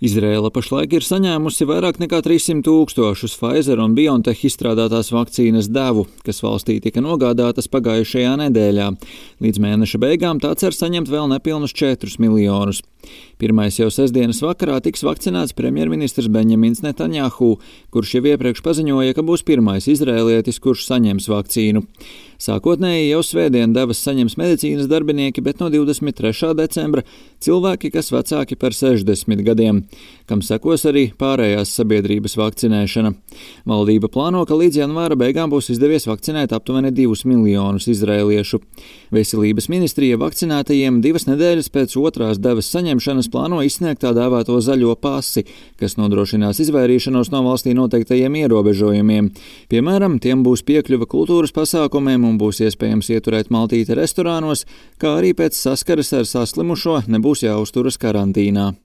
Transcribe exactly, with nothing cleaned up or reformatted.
Izraēla pašlaik ir saņēmusi vairāk nekā trīssimt tūkstošus Pfizer un BioNTech izstrādātās vakcīnas devu, kas valstī tika nogādātas pagājušajā nedēļā. Līdz mēneša beigām tā cer saņemt vēl nepilnus četrus miljonus. Pirmais jau sestdienas vakarā tiks vakcinēts premjerministrs Benjamins Netanjahu, kurš jau iepriekš paziņoja, ka būs pirmais izrēlietis, kurš saņems vakcīnu. Sākotnēji jau svētdien devas saņems medicīnas darbinieki, bet no divdesmit trešā decembra cilvēki, kas vecāki par sešdesmit gadiem, kam sekos arī pārējās sabiedrības vakcinēšana. Valdība plāno, ka līdz janvāra beigām būs izdevies vakcinēt aptuveni divus miljonus izrēliešu. Veselības ministrija vakcinētajiem divas nedēļas pēc otrās devas saņemšanas plāno izsniegt tā dēvēto zaļo pasi, kas nodrošinās izvairīšanos no valstī noteiktajiem ierobežojumiem. Piemēram, tiem būs piekļuva kultūras pasākumiem un būs iespējams ieturēt maltīti restorānos, kā arī pēc saskares ar saslimušo nebūs jāuzturas karantīnā.